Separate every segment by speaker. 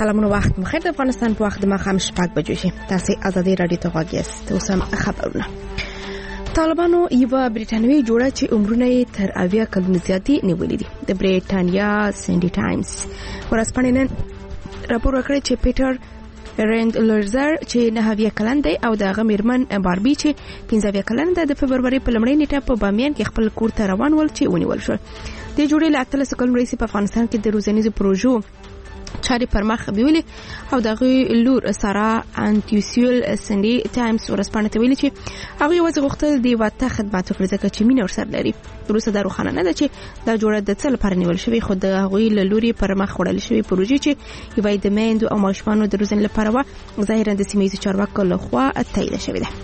Speaker 1: سلامونه وخت مخیر د افغانستان په وخت د ماښام 6 بجو شي. تاسو ازادي رادیو ته غواړئ یاست. اوس هم خبرونه. طالبانو یو بریټانوي جوړه چې عمرونه تر 80 کلونو زیاتې نیولې دي. د بریټانیا سنډي ټایمز ورځپاڼې نن راپور ورکړی چې پیټر رند لورزر چې 90 کلن دی او د غمیرمن باربي چې 15 کلن دی د فبرवरी په لمړۍ نیټه په بامیان کې خپل کور ته روان ول چې ونیول شو. د جوړې له 13 کلن رئیس په افغانستان کې د روزنیزو پروژو چاري پر مخ بیولې او دغه لور سارا انټیوسیل سنډي ټایمز ورسپانه ته ویلي چې هغه یو غوښتل دی واته خدمات وکړي ځکه چې مینه ورسره لري. روسه د روخانه نه ده چې دا جوړه د څه لپاره نیول شوی، خو د هغه لوري پر مخ وړل شوی پروژې چې یوه د میندو او ماشومانو د روزنې لپاره و ظاهرا د سیمې چارواکو لخوا تایید شوی ده.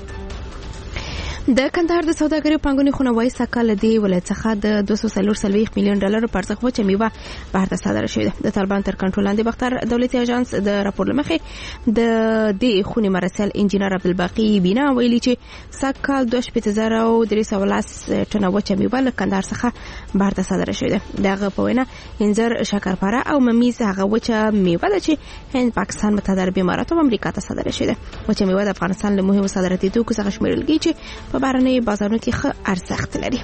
Speaker 1: د کندهار د سوداګرۍ پانګونې خونه وایي سکه د ولایت څخه د 240 میلیون ډالر په ارزښت وچه میوه بهر ته صادره شوې ده. د طالبان تر کنټرول لاندې بختر دولتي اژانس د راپور لمخې د دې خونې مرسل انجینر عبدالباقی بینا ویلي چې سکه 2310 ټنه وچه میوه له کندهار څخه بهر ته صادره شوې ده. دغه په وینا انځر، شکرپاره او ممیز هغه وچه میوه ده چې هند، پاکستان، متحده امارات او امریکا ته صادره شوې ده. وچه میوه د افغانستان له مهمو صادراتي توکو څخه شمیرل کیږي چې په بهرنیو بازارونو کې ښه ارزښت لري.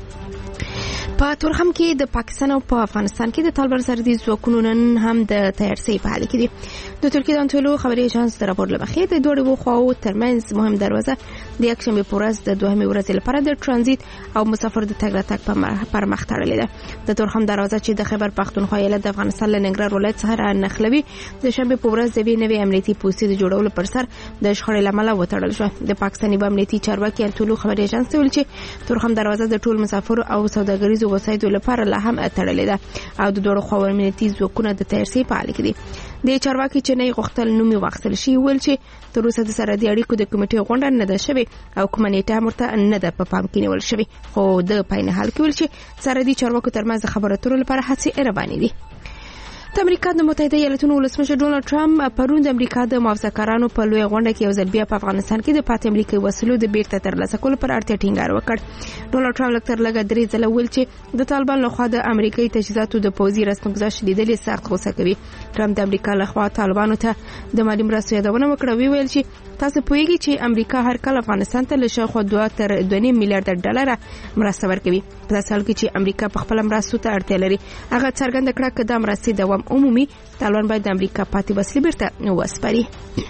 Speaker 1: په تورخم کې د پاکستان او په افغانستان کې د طالبان سره د ځواکونو نن هم د تیارسي په حال کې دي. د ترکیه د انټولو خبري اژانس د راپور لمخې د دوه خواو ترمنځ مهم دروازه د یکشنبه په ورځ د دوهمې ورځې لپاره د ترانزیت او مسافر د تګ راتګ پر مخ تړلې ده. د تورخم دروازه چې د خیبر پختونخوا ایالت د افغانستان له ننګرهار ولایت څخه نښلوي د شنبه په ورځ د نوې امنیتي پوستې د جوړولو پر سر د شخړې لامل وتړل شو. د پاکستاني امنیتي چارواکي انټولو خبري اژانس ویل چې تورخم دروازه د ټول مسافر او سوداګریزو وسایطو لپاره لا هم تړلې ده او د دوه خواو امنیتي ځواکونه د تیارسي په حال کې دي. د چارواکي چې نه غوښتل نومي واخیستل شي ویل چې تر اوسه د سرحدي اړیکو د کمیټې غونډه نه ده شوې او کومه نیټه مرته نه ده په پام کې نیول شوې، خو د پاینه حال کې ویل چې سرحدي چارواکو ترمنځ خبرو اترو لپاره هڅې روانې دي. د امریکا د متحده ایالاتونو ولسمشر ډونالد ټرمپ پرون د امریکا د موافقه‌کارانو په لوی غونډه کې یو ځل بیا په افغانستان کې د پاتې امریکایي وسلو د بیرته ترلاسه کولو پر اړتیا ټینګار وکړ. ډونالد ټرمپ لکتر لګا درې ځله ویل چې د طالبان لخوا د امریکایي تجهیزاتو د پوځي رسمګذشت لیدلې سخت غوسه کوي. ټرمپ د امریکا لخوا طالبانو ته د مالی مرستو یادونه وکړه. ویل چې تاسو پوهیږئ چې امریکا هر کال افغانستان ته له شاوخوا 2 تر 2.5 میلیارډ ډالر مرسته ورکوي. په داسې حال کې چې امریکا په خپل مرستو ته اړتیا لري. هغه څرګنده کړه چې د مرستې دوام عمومي طالبان باید د امریکا پاتې وسلې بیرته وسپاري.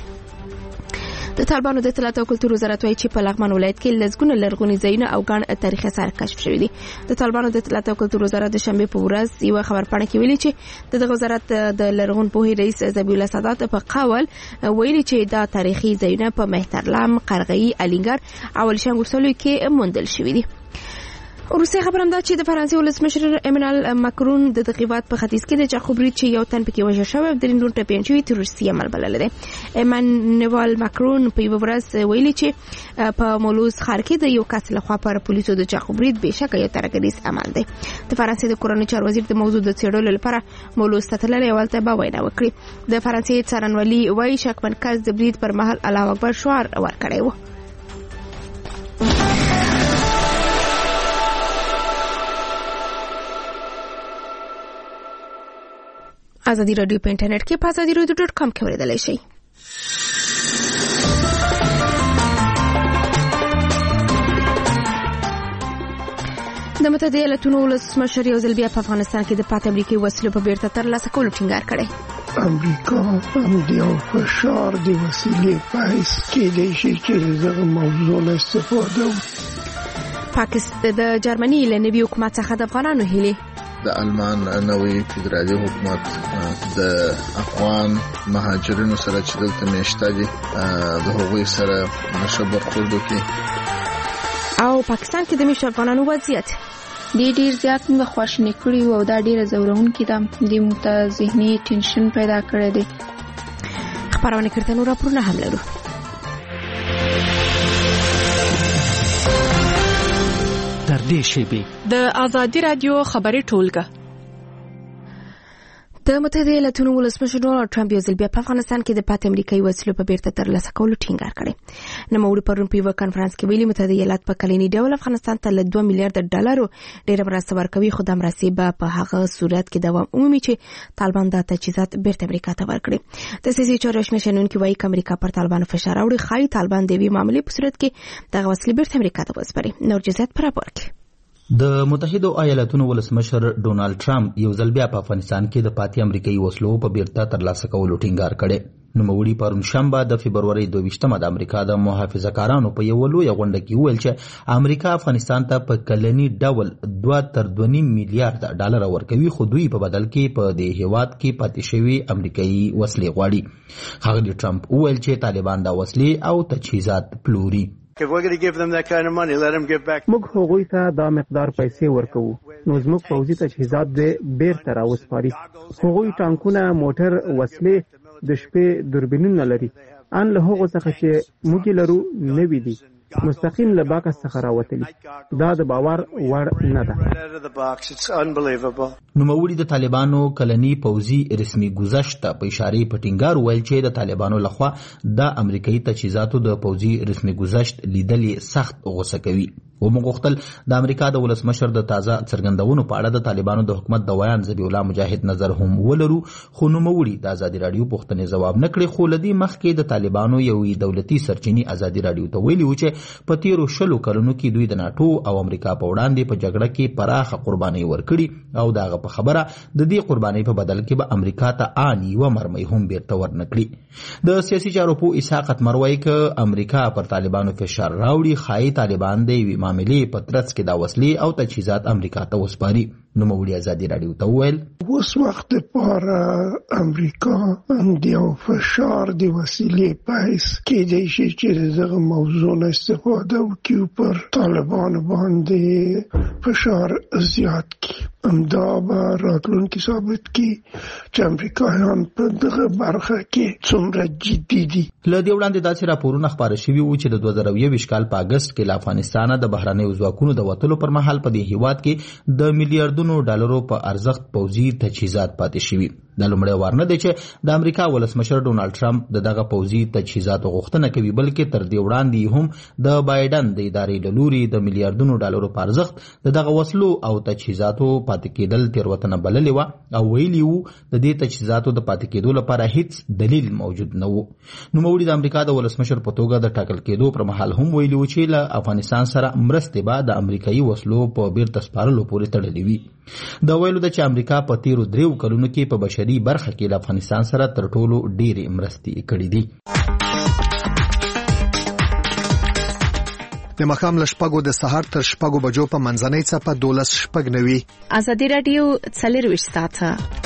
Speaker 1: د طالبانو د اطلاعات او کلتور وزارت وايي چې په لغمان ولایت کې لږونه لرغوني ځایونه او ګڼ تاریخي اثار کشف شوي دي. د طالبانو د اطلاعات او کلتور وزارت د شنبه په ورځ یو خبرپاڼه کې ویلي چې دغه وزارت د لرغون پوهې رئیس ذبیح الله سادات په قول ویلي چې دا تاریخي ځایونه په مهترلام، قرغی، الینګر او الشنګ ورسلو کې موندل شوي دي. روسي خبرم دا چې د فرانسې ولسمشر ایمانوئل ماکرون د تقریبات په ختیځ کې د چاخوبرید چې یو تن پکې وژل شوی او د نور ټپیان شوی تروریستي عمل بلل دی. ایمانوئل ماکرون په یو ورځ ویلي چې په مولوز ښار کې د یو کس لخوا پر پولیسو د چاخوبرید بهشکه یو ترګریز عمل دی. د فرانسې د کورنۍ چارو وزیر د موضوع د څېړلو لپاره مولوز ته تللی ولته به وینا وکړي. د فرانسې څارنوالي وايي شکمن کس د برید پر مهال الله اکبر شعار ورکړی و. ازادي رادیو په انټرنیټ کې په azadiradio.com کې اوریدلای شئ. د متحده ایالاتونو ولسمشر یو ځل بیا په افغانستان کې د پاتې امریکایي وسلو په بیرته ترلاسه کولو ټینګار کړی.
Speaker 2: امریکا هم د یو فشار د وسیلې په حیث کېدای شي چې دغه موضوع نه استفاده وکړي.
Speaker 1: پاکستان د جرمني له نوي حکومت څخه د افغانانو هیلې.
Speaker 3: د آلمان نوې فدرالي حکومت د افغان مهاجرینو سره چې دلته میشته دي د هغوی سره نشه برخورد وکړي.
Speaker 1: او پاکستان کې د میشته افغانانو وضعیت
Speaker 4: ډیر زیات موږ خواشینی کړی او دا ډیره زورونکې ده. د موږ ته ذهني ټینشن پیدا کړی دی.
Speaker 1: خبرونه کړه نو راپورونه هم لرو.
Speaker 5: در دې شیبې
Speaker 6: د ازادي رادیو خبري ټولګه.
Speaker 1: د متحده ایالاتونو ولسمشر ډونالد ټرمپ یو ځل بیا په افغانستان کې د پاتې امریکایي وسلو په بیرته ترلاسه کولو ټینګار کړی. نوموړي پرون په یو کانفرنس کې ویلي متحده ایالات په کلني ډول افغانستان ته له 2 میلیارډ ډالرو ډېر مرسته ورکوي، خو د مرستې به په هغه صورت کې دوام ومومي چې طالبان د تجهیزات بیرته امریکا ته ورکړي. د سیاسي چارو شمېر شنونکي وایي چې امریکا پر طالبانو فشار راوړي، خایي طالبان د دې معاملې په صورت کې دغه وسلې بیرته امریکا ته وسپاري. نور جزئیات پر راپور کې.
Speaker 5: د متحده ایالاتونو ولسمشر ډونالد ټرمپ یو ځل بیا په افغانستان کې د پاتې امریکایي وسلو په بیرته ترلاسه کولو ټینګار کړی. نوموړي پرون شنبه د فبروري 22 د امریکا د محافظه‌کارانو په یو لوی غونډه کې ویل چې امریکا افغانستان ته په کلني ډول 2.2 میلیارډ ډالر ورکوي، خو دوی په بدل کې په دې هیواد کې پاتې شوی امریکایي وسلې غواړي. ښاغلي ټرمپ ویل چې طالبان د وسلې او تجهیزات پلوري.
Speaker 6: موږ هغوی ته دا مقدار پیسې ورکوو نو زموږ پوځي تجهیزات دې بیرته راوسپاري. هغوی ټانکونه، موټر، وسلې، د شپې دوربینونه لري. ان له هغو څخه چې موږ لرو نوي دي، مستقیم له باکس څخه راوتلي. دا د باور وړ نه ده.
Speaker 5: نوموړي د طالبانو کلني پوځي رسمي گذشت په اشاره په ټینګار ویل چې د طالبانو لخوا د امریکایي تجهیزاتو د پوځي رسمي گذشت لیدلې سخت غوسه کوي. ومغختل د امریکا د ولسمشر د تازه څرګندونو په اړه د طالبانو د حکومت د ویان ذبیح الله مجاهد نظر هم ولرو، خو نوموړي د ازادي رادیو پوښتنې ځواب نکړي. خو لدی مخکې د طالبانو یو دولتي سرچینی ازادي رادیو ته ویلي و چې په تیرو 20 کلونو کې دوی د ناتو او امریکا په وړاندې په جګړه کې پراخه قرباني ورکړي او داغه په خبره د دې قرباني په بدل کې به امریکا ته آنی و مرمۍ هم بیرته ورنکړي. د سیاسي چارو په اسحاق اتمروي ک امریکا پر طالبانو فشار راوړي، خای طالبان د معاملې په ترڅ کې دا وسلې او تجهیزات امریکا ته وسپاري. نوموړي ازادي رادیو ته وویل
Speaker 2: اوس وخت لپاره امریکا د یو فشار د وسیلې په حیث کېدای شي چې دغه موضوع نه استفاده وکړي پر طالبان باندې فشار زیات کړي. همدا به راتلونکي ثابت کړي چې امریکایان په دغه برخه کې څومره جدي دي.
Speaker 5: له دې وړاندې داسې راپورونه خپاره شوي وو چې د 2021 کال په اگست کې له افغانستانه د بهرنیو ځواکونو د وتلو پر مهال په دې هیواد کې د میلیارډونو ډالرو په ارزښت پوځي تجهیزات پاتې شوي. د لومړی وار نه دی چې د امریکا ولسمشر ډونالد ټرمپ دغه پوځي تجهیزاتو غوښتنه کوي، بلکې تر دې وړاندې هم د بایدن د ادارې له لوري د میلیارډونو ډالرو په ارزښت دغه وسلو او تجهیزاتو پاتې کېدل تېروتنه بللې وه او ویلي وو د دې تجهیزاتو د پاتې کېدو لپاره هیڅ دلیل موجود نه و. نوموړي د امریکا د ولسمشر په توګه د ټاکل کېدو پر مهال هم ویلي وو چې له افغانستان سره مرستې به د امریکایي وسلو په بیرته سپارلو پورې تړلې وي. دا ویلو ده چې امریکا په تیرو 3 کلونو کې په بشري برخه کې له افغانستان سره تر ټولو ډېرې مرستې کړې دي.
Speaker 7: د مخام له شپږو د سهار تر شپږو بجو په منځنۍ څپه 12:09
Speaker 1: ازادي رادیو 24 ساعته.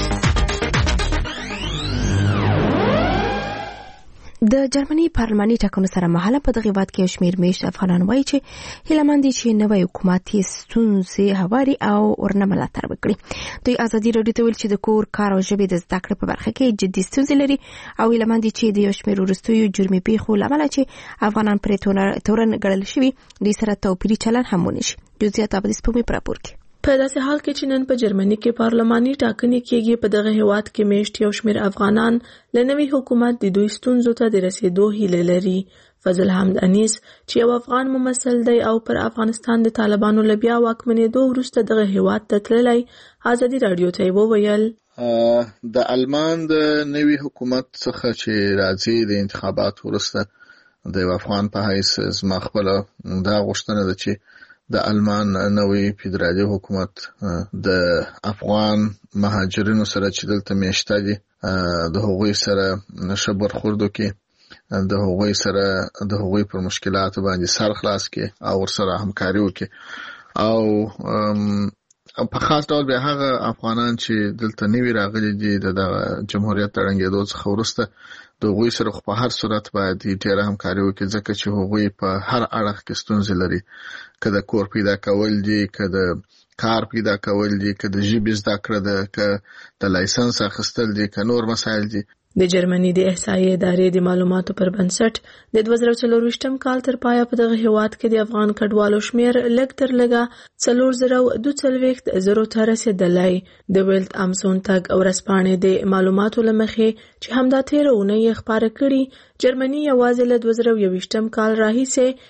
Speaker 1: د جرمني پارلماني ټاکنو سره مهاله په دغه وخت کې شمیر میشت افغانان وایي چې هیلمن دي چې نوې حکومت یې ستونزې هواري او ورنه ملاتړ وکړي. دوی ازادي رادیو ته ویل چې د کور، کار او ژبې د زده کړې په برخه کې جدي ستونزې لري او هیلمن دي چې د یو شمیر وروستیو جرمي پیښو لامل چې افغانان پرې تورن ګڼل شوي دوی سره توپیري چلن هم ونشي. جزئیات په دې سپوږمۍ پر راپور کې.
Speaker 8: په داسې حال کې چې نن په جرمني کې پارلماني ټاکنې کېږي، په دغه هیواد کې میشت یو شمیر افغانان له نوي حکومت د دوی ستونزو ته د رسیدو هیله لري. فضل حمد انیس چې یو افغان ممثل دی او پر افغانستان د طالبانو له بیا واکمنېدو وروسته دغه هیواد ته تللی، ازادي رادیو ته وویل
Speaker 3: د آلمان د نوي حکومت څخه چې راځي د انتخابات وروسته د افغان په حیث زما خپله دا غوښتنه ده چې د آلمان نوی فدرالي حکومت د افغان مهاجرینو سره چې دلته میشته دي د هغوی سره ښه برخورد وکړي، د هغوی سره د هغوی پر مشکلاتو باندې سر خلاص کړي او ورسره همکاري وکړي او په خاص ډول به هغه افغانان چې دلته نوي راغلي دي د جمهوریت تړنګېدو څخه وروسته د هغوی سره په هر صورت باید ډېره همکاري وکړي، ځکه چې هغوی په هر اړخ کې ستونزې لري، که د کور پیدا کول دي، که د کار پیدا کول دي، که د ژبې زده کړه ده، که د لایسنس اخیستل دي، که نور مسایل دي.
Speaker 8: د جرمني د احصایې ادارې د معلوماتو پر بنسټ د 2024 کال تر پایه په دغه هیواد کې د افغان کډوالو شمیر لږ تر لږه 4022 ته رسیدلی. د ویلت امسون تګ ورځپاڼې د معلوماتو له مخې چې همدا تېره اونۍ خپاره کړي، جرمني یوازې له 2021 کال راهیسې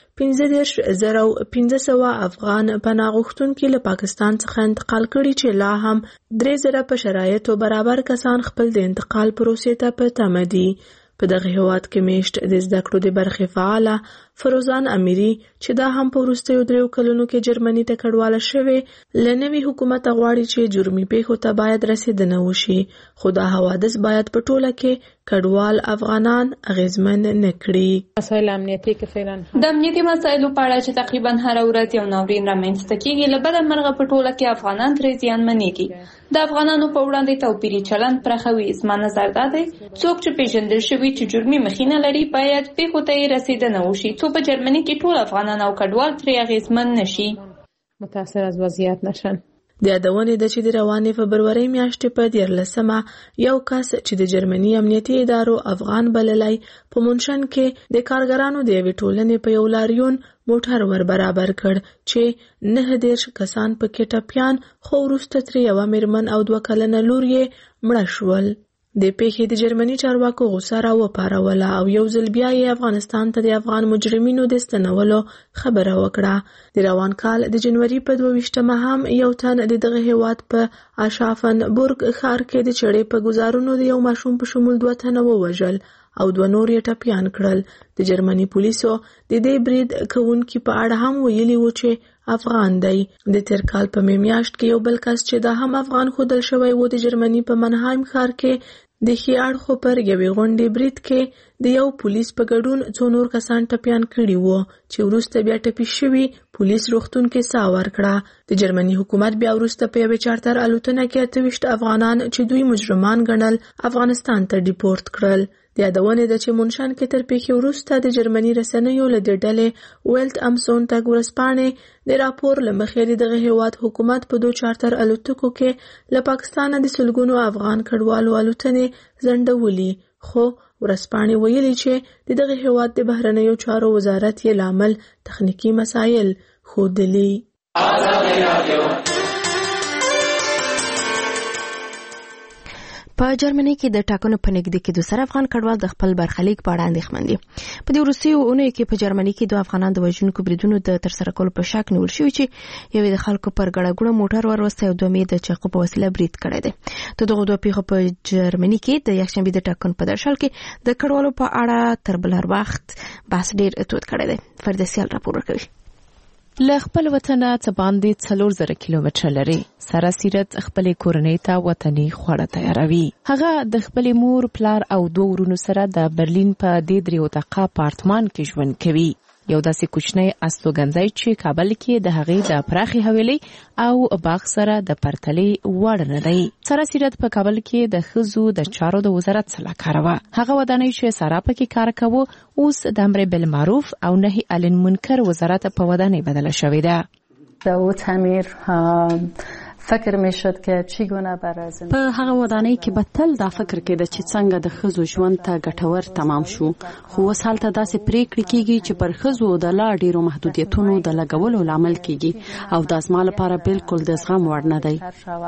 Speaker 8: 15500 افغان پناه غوښتونکي له پاکستان څخه انتقال کړي چې لا هم 3000 په شرایطو برابر کسان خپل د انتقال پروسې ته په تمه دي. په دغه هیواد کې میشت د زده کړو د برخې فعاله فروزان امیری چې دا هم په وروستیو 3 کلونو کې جرمني ته کډواله شوې، له نوي حکومت غواړي چې جرمي پیښو ته باید رسیدنه وشي، خو دا حوادث باید په ټوله کې کډوال افغانان اغیزمن نه کړي.
Speaker 9: مسایل امنیتي کې فعلا د امنیتي مسایلو په اړه چې تقریبا هر ورځ یو ناورین رامنځته کیږي، له بده مرغه په ټوله کې افغانان ترې زیانمنېږي. د افغانانو په وړاندې توپیري چلند پراخوي. زما نظر دا دی څوک چې پیژندل شوي چې جرمي مخینه لري باید پیښو ته یې رسیدنه وشي، څو په جرمني کې ټول افغانان او کډوال ترې اغیزمن نشي،
Speaker 8: متاثر از وضعیت نشن. د یادونې ده چې د روانې فبرورۍ میاشتې په 14 یو کس چې د جرمني امنیتي ادارو افغان بللی په مونشن کې د کارګرانو د یوې ټولنې په یو لاریون موټر ور برابر کړ چې 19 کسان پکې ټپیان، خو وروسته ترې یوه میرمن او 2 کلنه لور یې مړه شول. د پیښې د جرمني چارواکو غوسه راوپاروله او یو ځل بیا یې افغانستان ته د افغان مجرمینو د ستنولو خبره وکړه. د روان کال د جنوري په 22 هم یو تن د دغه هیواد په اشافنبورګ ښار کې د چړې په ګزارونو د یو ماشوم په شمول 2 تنه ووژل او 2 نور یې ټپیان کړل. د جرمني پولیسو د دې برید کوونکي په اړه هم ویلي و چې افغان دی. د تیر کال په میاشت کې یو بل کس چې دا هم افغان ښودل شوی و د جرمني په منهایم ښار کې د ښي اړخو پر یوې غونډې برید کې د یو پولیس په ګډون 2 نور کسان ټپیان کړي وو چې وروسته بیا ټپي شوي پولیس روغتون کې ساه ورکړه. د جرمني حکومت بیا وروسته په یوې چارتر الوتنه کې 28 افغانان چې دوی مجرمان ګڼل افغانستان ته ډیپورت کړل. د یادونې ده چې مونشن کې تر پیښې وروسته د جرمني رسنیو له دې ډلې ویلت امسون تګ ورځپاڼې د راپور له مخې دغه هیواد حکومت په 2 چارتر الوتکو کې له پاکستانه د سلګونو افغان کډوالو الوتنې ځنډولي، خو ورځپاڼې ویلي چې دغه هیواد د بهرنیو چارو وزارت یې لامل تخنیکی مسایل ښودلي.
Speaker 1: په جرمني کې د ټاکنو په نږدې کېدو سره افغان کډوال د خپل برخلیک په اړه اندېښمن دي. په دې وروستیو اونیو کې په جرمني کې 2 افغانان د وژونکو بریدونو د ترسره کولو په شک نیول شوي چې یو د خلکو پر ګړه ګوړه موټر وروسته او 2 د چاقو په وسیله برید کړی دی. د دغه 2 پیښو په جرمني کې د یکشنبه د ټاکنو په درشل کې د کډوالو په اړه تر بل هر وخت بحث ډیر تود کړی دی. فردسیال راپور ورکوي.
Speaker 10: له خپل وطنه څه باندې 4000 کیلومتره لري، سره سیرت خپل کورنۍ ته وطني خواړه تیاروي. هغه د خپل مور، پلار او 2 ورونو سره د برلین په دې 3 اتاقه اپارتمان کې ژوند کوي. یو داسې کوچنی استوګنځی چې کابل کې د هغې د پراخي حویلۍ او باغ سره د پرتلې وړ نه دی. سره سیرت په کابل کې د ښځو د چارو د وزارت سلاکار وه. هغه ودانۍ چې سارا پکې کار کوو اوس د امر بالمعروف او نهي عن المنکر وزارت په ودانۍ بدله شوې ده.
Speaker 11: او تعمیر فکر میشد که چگونه برای
Speaker 12: په هغه ودانۍ کې به تل دا فکر کېده چې څنګه د ښځو ژوند ته ګټور تمام شو، خو اوس هلته داسې پریکړې کېږي چې پر ښځو د لا ډیرو محدودیتونو د لګولو لامل کېږي او دا زما لپاره بالکل د زغم وړ نه دی.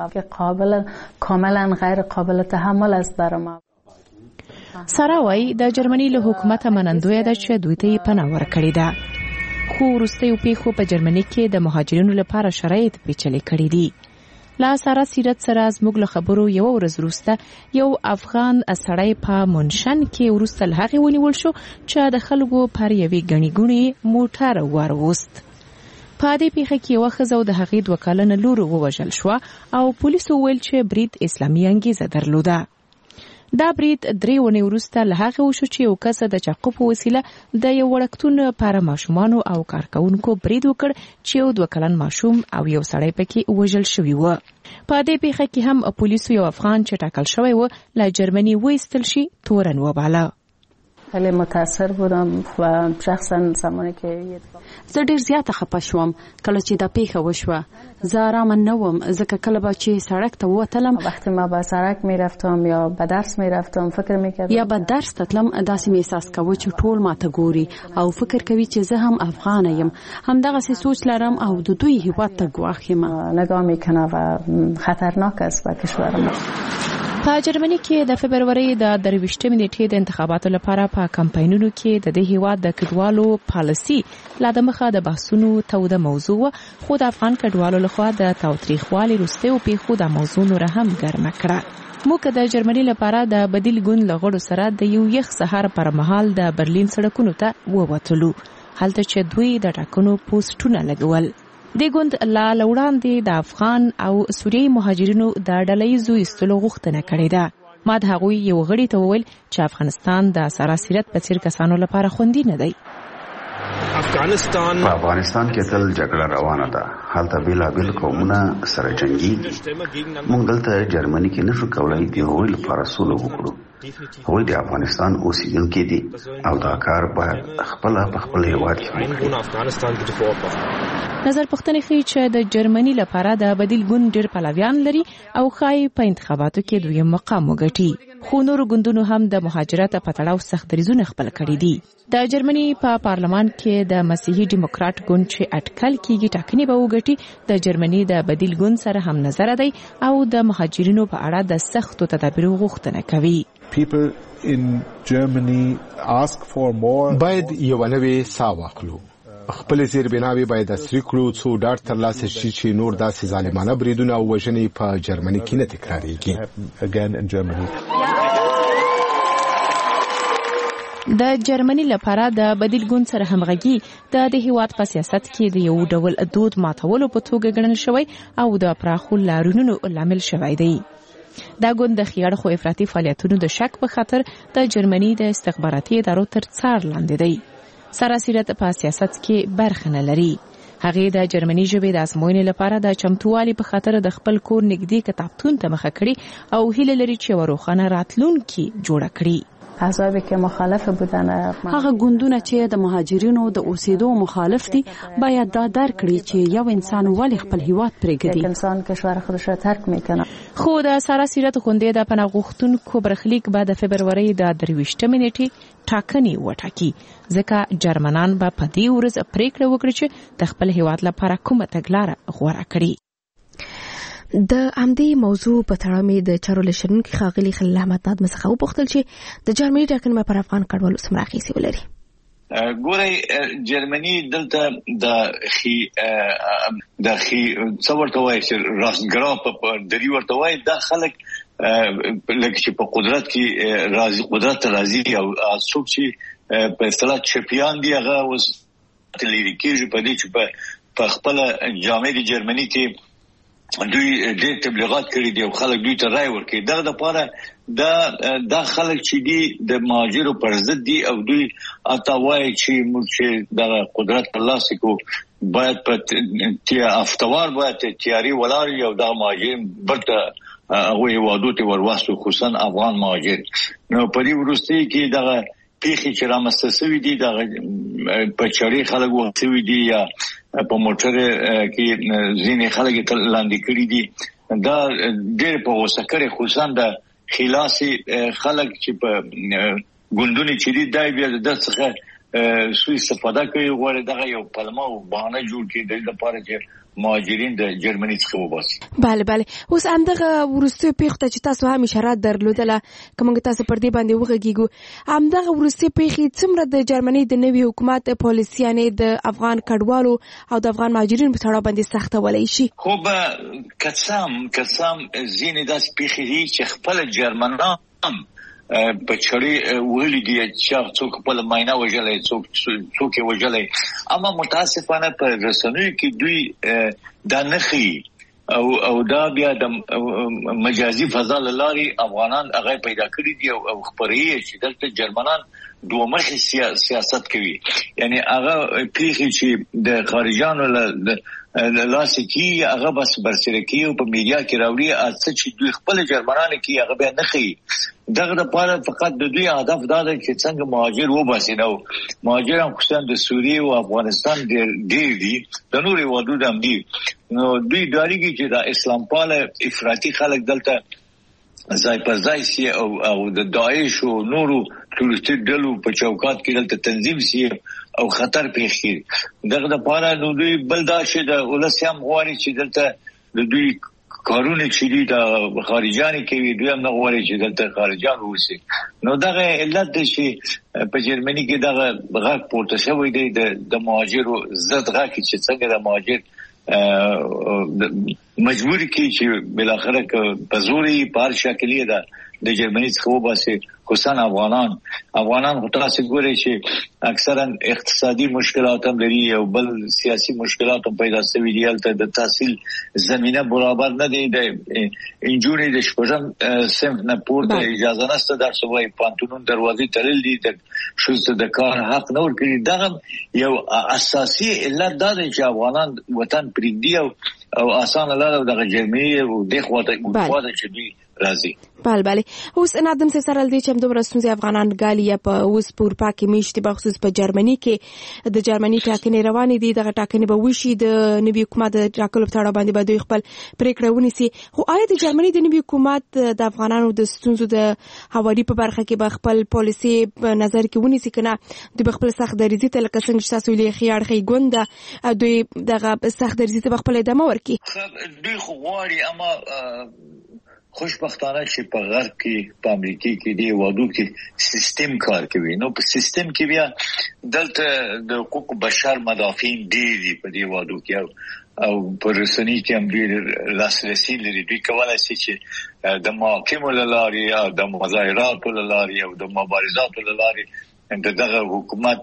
Speaker 11: کاملا غیر قابل تحمل است برای ما.
Speaker 10: سارا وايي د جرمني له حکومت منندوی ده چې دوی ته پناه ورکړې ده، خو وروستیو پیښو په جرمني کې د مهاجرینو لپاره شرایط پیچلي کړي دي. لا سارا سیرت سره زموږ له خبرو یو ورځ وروسته یو افغان سړی په مونشن کې وروسته له هغې ونیول شو چې د خلکو پر یوې ګڼې ګوڼې موټر وروست. په دې پیښه کې یوه ښځه او د هغې 2 کلنه لور ووژل شوه او پولیسو ویل چې برید اسلامي انګیزه درلوده. دا برید 3 ونې وروسته له هغې وشو چې یو کس د چاقو په وسیله د یو وړکتون پر ماشومانو او کارکونکو برید وکړ چې یو 2 کلن ماشوم او یو سړی پکې وژل شوي و. په دې پیښه کې هم پولیسو یو افغان چې ټاکل شوی و له جرمني وایستل شي تورن وباله.
Speaker 11: خیلی متاثر بودم و شخصا زمانی که
Speaker 12: زه ډیر زیاته خپه شوم کله چې دا پیښه وشوه. زه آرامه نه وم ځکه کله به چې سړک ته ووتلم
Speaker 11: وقتی ما به سړک میرفتم یا به درس میرفتم فکر میکردم
Speaker 12: یا به درس ته تلم داسې مې احساس کوه چې ټول ماته ګوري او فکر کوي چې زه هم افغانه یم. همدغسې سوچ لرم او د دوی هیواد ته ګواښ یم.
Speaker 11: نگاه میکنه و خطرناک است به کشور ما.
Speaker 10: په جرمني کې د فبرवरी د 23 نیټې د انتخاباتو لپاره په کمپاینونو کې د دې هیواد د کډوالو پالیسي لا د مخه د بحثونو توده موضوع خو د افغان کډوالو لخوا د تاوتریخوالي وروسته او پیښو د موضوع نور هم ګرمه کړه. موږ د جرمني لپاره د بدیل ګوند لغړو سره د یو یخ سهار پر مهال د برلین سړکونو ته ووتلو هلته چې دوی د ټاکنو پوسټونه لګول. د ګوند لا لوړاندې د افغان او سوریي مهاجرینو د ډلهییزو ایستلو غوښتنه کړې ده. ما د هغوی یو غړي ته وویل چې افغانستان د سراسیرت په څیر کسانو لپاره خوندي نه دی.
Speaker 13: په افغانستان کې تل جګړه روانه ده. هلته بیلابیل قومونه سره جنګي. موږ دلته جرمني کې نشو کولای د هغوی لپاره سوله وکړو. هغوی د افغانستان اوسیدونکي دي او دا کار باید خپل په خپل هیواد کې
Speaker 10: نظر پوښتنه کوي چې د جرمني لپاره د بدیل ګوند ډېر پلویان لري او ښایي په انتخاباتو کې دویم مقام وګټي. خو نورو ګوندونو هم د مهاجرت په تړاو سخت دریځونه خپل کړي دي. د جرمني په پارلمان کې د مسیحي ډیموکرات ګوند چې اټکل کیږي ټاکنې به وګټي د جرمني د بدیل ګوند سره هم نظر دی او د مهاجرینو په اړه د سختو تدابیرو غوښتنه کوي.
Speaker 14: باید یو نوې ساه واخلو. خپل زیربناوي باید عصري کړو څو ډاډ ترلاسه شي چې نور داسې ظالمانه بریدونه او وژنې په جرمني کې نه تکراریږي.
Speaker 10: د جرمني لپاره د بدیل ګوند سره همغږي د هیواد په سیاست کې د یو ډول دود ماتولو په توګه ګڼل شوی او د پراخو لارونو لامل شوی دی. دا ګوند د خیاړ خو افراطي فعالیتونو د شک په خاطر د جرمني د استخباراتي ادارو تر څار لاندې دی. سراسیرت په سیاست کې برخه نه لري. هغه د جرمني ژبې د ازموینې لپاره د چمتووالي په خاطر د خپل کور نږدې کتابتون ته مخه کړي او هیله لري چې وروخانه راتلونکي جوړه کړي.
Speaker 11: احزابی که مخالف بودن
Speaker 12: هغه ګوندونه چې د مهاجرینو د اوسېدو مخالف دي باید دا درک کړي چې یو انسان ولې خپل هیواد پرېږدي.
Speaker 11: یک انسان کشور خودش را ترک میکنه.
Speaker 10: خو د سراسیرت غونډې د پناه غوښتونکو برخلیک به د فبرवरी د 23 نیټې ټاکنې وټاکي ځکه جرمنان به په دې ورځ پریکړه وکړي چې د خپل هیواد لپاره کومه تګلاره غوره کړي.
Speaker 1: د همدې موضوع په تړاو مې د چارو لشرونکو ښاغلي خلیل احمد نادم څخه وپوښتل چې د جرمني ټاکنې پر افغان کډوالو څومره اغیزې ولري.
Speaker 15: ګورئ جرمني دلته د خي څورته وایي چې راسګرا په دری ورته وایي دا خلک لکه چې په قدرت کې راځي قدرت راځي او څوک چې په اصطلاح چپیان دی هغه اوس تللی کېږي په دې چې په خپل جامعه جرمني کې دوی ډېر تبلیغات کړي دي او خلک دوی ته رائے ورکړي. دغه لپاره دا خلک چې دي د مهاجرو پر ضد دي او دوی اته وایي چې موږ چې د قدرت په لاس کې باید په افتوار باید تیاری ولاري او د مهاجرین برته هغه وادوته ورواستو خصوصا افغان مهاجر. نو په دې ورستي کې دغه پیښې چې رامنځته شوې دي د پچړې خلک وښوي دي یا په موټر کې ځینې خلک لاندې کړي دي دا ډېر په غوسه کړي خصوصا د خلاصي خلک چې په ګوندونی چې دي دای بیا د څخه سوء استفاده کوي غواړي دغه یو پلمه او بهانه جوړ کړي د لپاره چې مهاجرین د جرمني څخه وباسي.
Speaker 1: بله اوس همدغه وروستي پیښو ته چې تاسو هم اشاره درلودله کوم تاسو پر دې باندې وغږیږو همدغه وروستي پیښې څومره د جرمني د نوي حکومت پالیسیانې د افغان کډوالو او د افغان مهاجرینو په تړاو باندې سخته ولای شي.
Speaker 15: خو به قسم ځینې داسې پیښې دي چې خپل جرمنان په چړې ویلي دي چې څوک خپل ماینه وژلای څوک وژلای اما متاسفانه په رسنیو کې دوی دا نخي او دا بیا د مجازي فضا لاري افغانان هغه پیدا کړی دي او خبري چې دلته جرمنان دوه مخې سیاست کوي. یعنی هغه پیخي چې د خارجانو لاس کې هغه بس برسره کوي او په میډیا کې راوړي اڅ چې دوی خپل جرمنان کې هغه به نه خي. دغه لپاره فقط د دوی هدف دا دی چې څنګه مهاجر وباسي. نو مهاجران خصوصا د سوریه او افغانستان ډېر دي د نوري ودود هم دي. نو دوی داریږي چې د اسلام پاله افراطي خلک دلته ځای پر ځای سي او د داعش او نورو ټولستي ډلو په چوکات کې دلته تنظیم سي او خطر پیښ کړي. دغه لپاره نو دوی بل دا چې د ولسیام غواړي چې دلته د دوی کارونه چې دي د خارجاني کوي دوی هم نه غواړي چې دلته خارجان ووسي. نو دغه علت دی چې په جرمني کې دغه غږ پورته شوی دی د مهاجرو ضد غږ چې څنګه د مهاجر مجبور کی چې بالاخره په زوري په هر شکل ده د جرمني څخه وباسي. خصوصا افغانان خو تاسو ګورئ چې اکثرا اقتصادي مشکلات هم لري او بل سیاسي مشکلات هم پیدا شوي دي. هلته د تحصیل زمینه برابر نه دی. د انجونې د شپږم صنف نه پورته اجازه نشته درس وایي. پانتونون دروازې تړل دي. د ښځو د کار حق نه ورکړي. دغه یو اساسي علت دا دی چې افغانان وطن پرېږدي او اسانه لاره دغه جرمني او د خواته چې دوی راځي.
Speaker 1: بله اوس نادم سره دې چې دومره ستونزې افغانان ګالي یا په اوس په اروپا کې میشتي بخصوص په جرمني کې د جرمني ټاکنې روانې دي. دغه ټاکنې به وشي د نوي حکومت د ټاکلو په اړه باندې به دوی خپل پریکړه ونیسي. خو آیا د جرمني د نوي حکومت د افغانانو د ستونزو د هواري په برخه کې به خپل پالیسي په نظر کې ونیسي کنه دوی خپل سخت دریځي ته لکه څنګه چې تاسو لې خيار خي ګوند دوی دغه سخت دریځي ته خپل ادامه ورکړي؟
Speaker 15: دوی خو غواړي اما خوشبختانه چې په غرب کې په امریکا کې دی وادو کې سیستم کار کوي. نو په سیستم کې بیا دلته د حقوق بشر مدافعین دي په دې وادو کې او په رسنۍ کې هم ډېر لاسرسي لري. دوی کولای شي چې د محاکمو له لارې او د مظاهراتو له لارې او د مبارزاتو له لارې دغه حکومت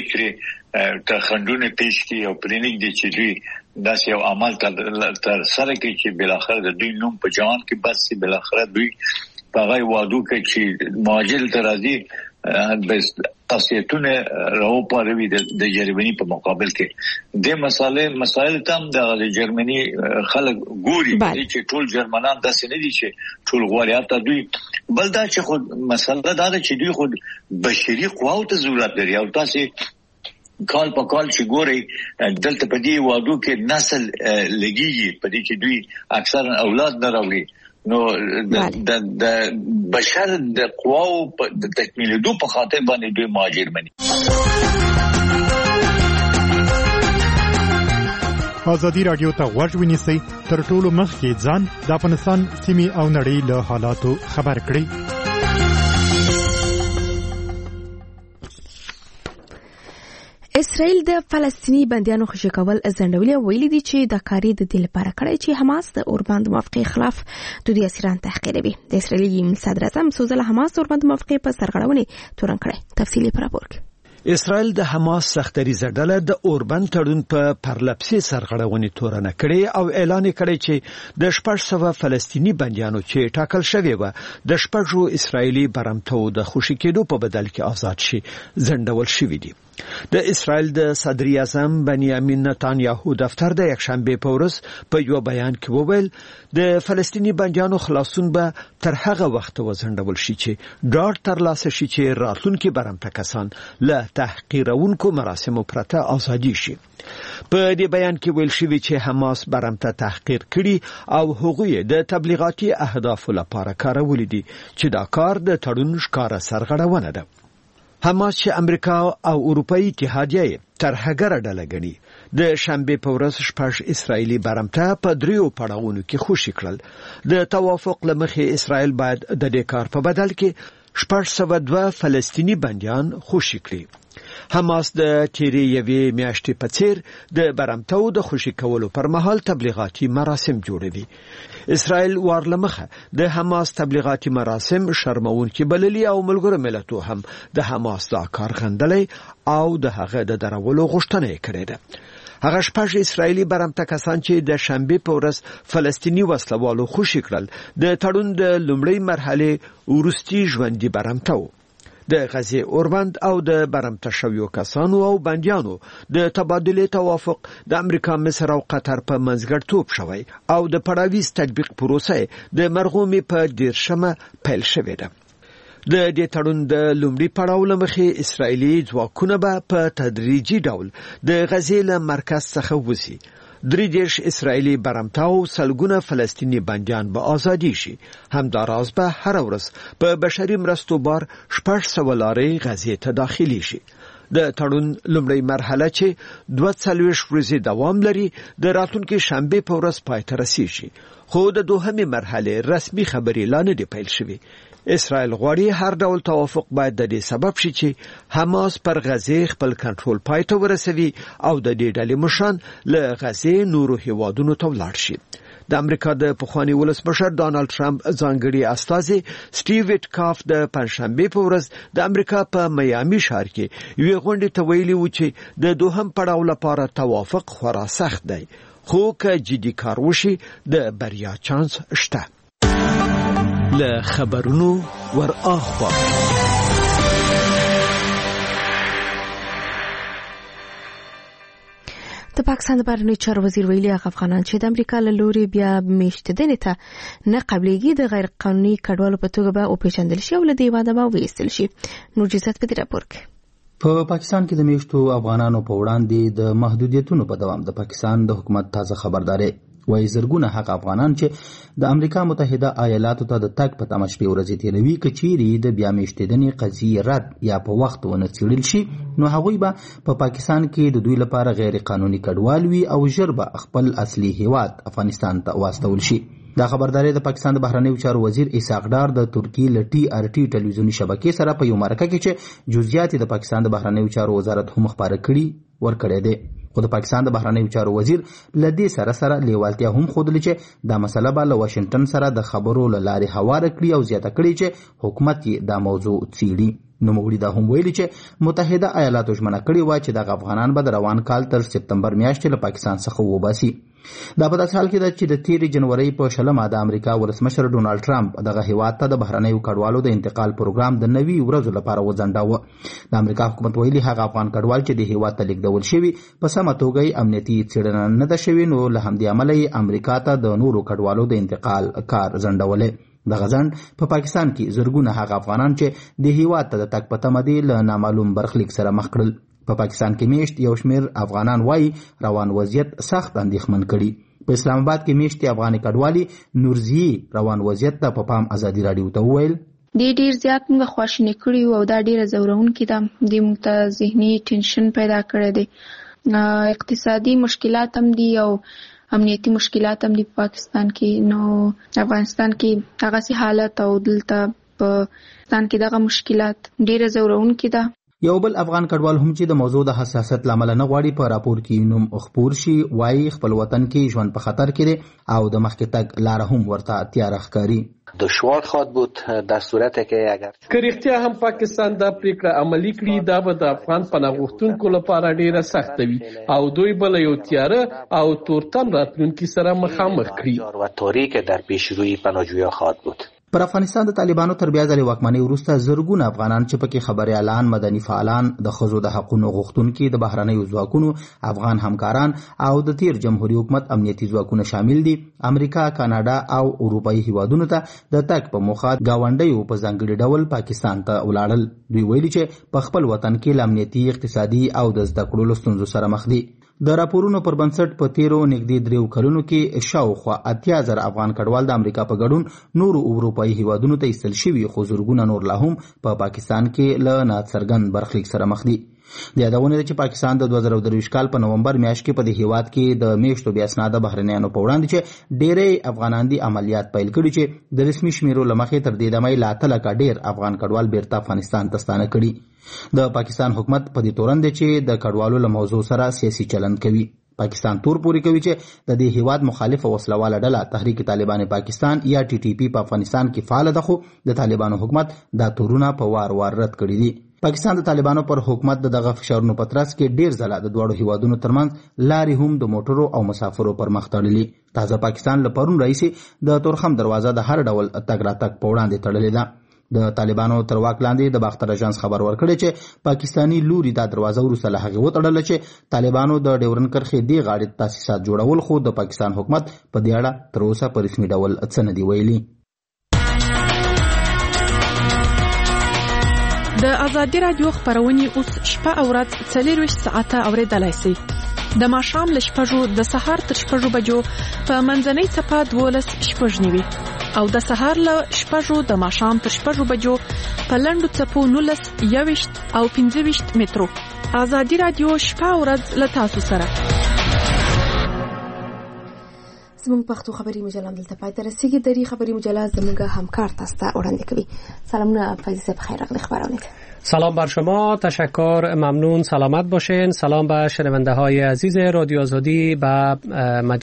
Speaker 15: پریکړې ته خنډونه پیښ کړي او پرېنږدي چې دوی داسې یو عمل تر سره کوي چې بالاخره د دوی نوم په جهان کې بس سي. بالاخره دوی په هغه وادو کې چې مهاجر ته راځي بس خاصیتونه راوپاروي د جرمني په مقابل کې. د مسائل تم د جرمني خلک ګوري چې ټول جرمنان داسې نه دي چې ټول غواړي. حتی دوی بل دا چې خود مسله دا ده چې دوی خود بشري قواو ته ضرورت لري. او تاسو کال په کال چې ګوري دلته په دې وادو کې نسل لګيږي په دې کې دوی اکثرا اولاد نه راوړي. نو د بشر د قواو په تکمیلېدو په خاطر باندې دوی مهاجر مني.
Speaker 16: ازادي رادیو ته غوږ ونیسئ تر ټولو مخکې ځان د افغانستان سیمې او نړۍ له حالاتو خبر کړئ.
Speaker 1: اسرائیل د فلسطینی بندیانو خوشی کول ځنډولي ویلي دي چې د کاری د دې لپاره کړی چې حماس د اوربند موافقه خلاف د دې اسیران تحقیروي. د اسرائیلي صدر اعظم سوزل حماس اوربند موافقه په سرغړونې تورن کړی. تفصیلی راپور.
Speaker 17: اسرائیل د حماس سختریزه ډله د اوربند تړون په پرلپسې سرغړونې تورن کړی او اعلان کړی چې د 600 فلسطینی بندیانو چې ټاکل شوی و د 6 اسرائیلي برمتو د خوشی کېدو په بدل کې آزاد شي ځنډول شوی دی. د اسرائیل د صدر اعظم بنیامین نتانیاهو دفتر د یکشنبه په ورځ په یو بیان کې وویل د فلسطینی بندیانو خلاصون به تر هغه وخت وځنډول شي چې ډاډ ترلاسه شي چې راتلونکي برمته کسان له تحقیرونکو مراسمو پرته ازادي شي. په دې بیان کې ویل شوی چې حماس برمته تحقیر کړي او هغوی د تبلیغاتي اهدافو لپاره کارولي دي چې دا کار د تړون ښکارا سرغړونه ده. حماس چې امریکا او اروپאי اتحادیه ترهګر ډله غني د شنبه په ورځ 6 اسرایلی برمته په دریو پړاوونو کې خوشی کړل. د توافق لمخې اسرائیل باید د دې کار په بدل کې 602 فلسطینی بندیان خوشی کړي. حماس د تیرې یوې میاشتې په څیر د برمتو د خوشی کولو پر مهال تبلیغاتي مراسم جوړوي. اسرائیل وارلمخه د حماس تبلیغاتي مراسم شرمونکي بللي او ملګرو ملتونو هم د حماس دا کار غندلې او د هغه د درولو غوښتنه کړې ده. هغه 6 اسرائیلی برمته کسان چې د شنبه په ورځ فلسطینی وسلوالو خوشی کړل د تړون د لومړی مرحله ورستي ژوندۍ برمته د غزې اوربند او د برمته شویو کسانو او بندیانو د تبادلې توافق د امریکا، مصر او قطر په منځګړیتوب شوی او د پړاویز تطبیق پروسه د مرغومي په 10 پیل شوې ده. د دې تړون د لومړي پړاو لمخې اسرایلی ځواکونه به په تدریجي ډول د غزې له مرکز څخه وځي. 30 اسرایلی برمته او سلګونه فلسطینی بندیان به ازادي شي. همداراز به هر ورځ په بشري مرستو بار 600 لارې غزې ته داخلي شي. د تړون لومړی مرحله چې 42 ورځې دوام لري د راتلونکي شنبه په ورځ پای ته رسیږي، خو د دوهمې مرحله رسمي خبرې لا نه دي پیل شوې. اسرائیل غواړي هر ډول توافق باید د دې سبب شي چې حماس پر غزې خپل کنټرول پای ته ورسوي او د دې ډلې مشران له غزې نورو هیوادونو ته ولاړ شي. د امریکا د پخوانی ولسمشر ډانلډ ټرمپ ځانګړي استازي سټیو ویټکاف د پنځشنبه په ورځ د امریکا په میامي ښار کې یو غونډه ته ویلي و چې د دوهم پړاو لپاره توافق خورا سخت دی، خو که جدي کار وشي د بریا چانس شته. له خبرونو ور اخوا
Speaker 1: د پاکستان د بهرنیو چارو وزیر ویلي افغانان چې د امریکا له لوري بیا میشتدنې ته نه قبلېږي د غیر قانوني کډوالو په توګه به وپېژندل شي او له دې واده به وایستل شي. نورجزت په دې راپور کې
Speaker 5: په پاکستان کې د میشتو افغانانو په وړاندې د محدودیتونو په دوام د پاکستان د حکومت تازه خبرداري وایي زرګونه حق افغانان چې د امریکا متحده ایالاتو ته د تګ په تمه شپې ورځې تېروي که چیرې د بیا میشتېدنې قضیې رد یا په وخت ونه څېړل شي نو هغوی به په پاکستان کې د دوی لپاره غیر قانوني کډوال وي او ژر به خپل اصلي هیواد افغانستان ته واستول شي. دا خبرداري د پاکستان د بهرنیو چارو وزیر اسحاق ډار د ترکی له TRT ټلویزیوني شبکې سره په یو مرکه کې چې جزئیات د پاکستان د بهرنیو چارو وزارت هم خبره کړي ورکړی دی. خو د پاکستان د بهرنیو چارو وزیر له دې سره لیوالتیا هم ښودلې چې دا مسله به له واشنگټن سره د خبرو له لارې هواره کړي او زیاته کړي چې حکومت یې دا موضوع څیړي. نوموړي دا هم ویلي چې متحده ایالاتو ژمنه کړې وه چې دغه افغانان به د روان کال تر سپتمبر میاشتې له پاکستان څخه وباسي. دا په داسې حال کې ده چې د 13 جنوري په 20 د امریکا ولسمشر ډونالډ ټرمپ دغه هیواد ته د بهرنیو کډوالو د انتقال پروګرام د 90 ورځو لپاره وځنډاوه. د امریکا حکومت ویلي هغه افغان کډوال چې د هیواد ته لیږدول شوي په سمه توګه امنیتي څېړنه نه ده شوې نو له همدې امله یې امریکا ته د نورو کډوالو د انتقال کار ځنډولی. دغه ځنډ په پاکستان کې زرګونه هغه افغانان چې د هیواد ته د تګ په تمه دي له نامعلوم برخلیک سره مخ کړل. په پاکستان کې میشت یو شمېر افغانان وایي روان وضعیت سخت اندېښمن کړي. په اسلام آباد کې میشتي افغاني کډوالي نورزي روان وضعیت ته په پام ازادي راډیو ته وویل
Speaker 4: ډیر زیات موږ خواشینی کړی او دا ډیره زورونکې ده. د موږ ته ذهني ټینشن پیدا کړی دی، اقتصادي مشکلات هم دي او امنیتي مشکلات هم دي په پاکستان کې. نو افغانستان کې هغه سي حالت او دلته په پاکستان کې دغه مشکلات ډیره زورونکې ده.
Speaker 5: یو بل افغان کډوال هم چې د موضوع د حساسیت لامل نه غواړي په راپور کې نوم خپور شي وایي خپل وطن کې ژوند په خطر کې دی او د مخکې تګ لار هم ورته تیار ښکاري.
Speaker 18: دشوار خواهد بود در صورتی که اگر
Speaker 19: که رښتیا هم پاکستان دا پریکړه عملي کړي دا به د افغان پناه غوښتونکو لپاره ډیره سخته وي او دوی به له یو تیاره او تورتم راتلونکي سره مخامخ کړي
Speaker 18: و تاریک در پیشروی پناهجویان خواهد بود.
Speaker 5: پر افغانستان د طالبانو تر بیا ځلې واکمنۍ وروسته زرګونه افغانان چې پکې خبریالان، مدني فعالان، د ښځو د حقونو غوښتونکي، د بهرنیو ځواکونو افغان همکاران او د تیر جمهوریت حکومت امنیتي ځواکونه شامل دي امریکا، کاناډا او اروپایي هیوادونو ته د تګ په موخه ګاونډیو په ځانګړي ډول پاکستان ته ولاړل. دوی ویلي چې په خپل وطن کې له امنیتي، اقتصادي او د زده کړو ستونزو سره مخ دي. د راپورونو پر بنسټ په تیرو نږدې 3 کلونو کې شاوخوا 80,000 افغان کډوال د امریکا په ګډون نورو اروپایي هیوادونو ته ایستل شوي خو زرګونه نور لا هم په پاکستان کې له ناڅرګند برخلیک سره مخ دي. د یادونه ده چې پاکستان د 2023 کال په نومبر میاشت کې په دې هیواد کې د میشتو بیا اسناده بهرنیانو په وړاندې چې ډېرې افغانان دي عملیات پیل کړي چې د رسمي شمیرو له مخې تر دې دمه لا تلکه ډېر افغان کډوال بیرته افغانستان ته ستانه کړي. د پاکستان حکومت په دې تورن دی چې د کډوالو له موضوع سره سیاسي چلند کوي. پاکستان تور پوري کوي چې د دې هیواد مخالف وسلواله ډله تحریک طالبان پاکستان یا TTP په افغانستان کې فعال ده خو د طالبانو حکومت دا تورونه په وار وار رد کړي دي. پاکستان د طالبانو پر حکومت دغه فشارونو په ترڅ کې ډیر ځله د دوړو هیوادونو ترمنځ لارې هم د موټرو او مسافرو پر مخ تړلي. تازه پاکستان له پرون راځي د تورخم دروازه د هر ډول تګ راتګ په وړاندې تړلې ده. د طالبانو تر واک لاندې د باختر اژانس خبر ورکړی چې پاکستانی لوري دا دروازه وروسته له هغې وتړله چې طالبانو د ډیورن کرښې دې غاړې تاسیسات جوړول، خو د پاکستان حکومت په دې اړه تر اوسه په رسمي ډول څه نه دي ویلي.
Speaker 10: د ازادي راډیو خبرونه اوس شپه او ورځ 24 ساعته اوریدلای شئ. د ماښام له 6 د سهار تر 6 بجو په منځنۍ څپه 12:09 او د سهار له 6 د ماښام تر 6 بجو په لنډو څپو 19 او 15 مترو. ازادي راډیو شپه او ورځ له تاسو سره.
Speaker 1: زموږ پښتو خبري مجله دلته پای ته رسیدي. دری خبري مجله زموږ همکار تاسو ته وړاندې کوي. سلامونه فیض صاحب، خیر راغلی خبرونه.
Speaker 20: سلام بر شما، تشکر، ممنون، سلامت باشین. سلام به شنونده های عزیز رادیو آزادی. به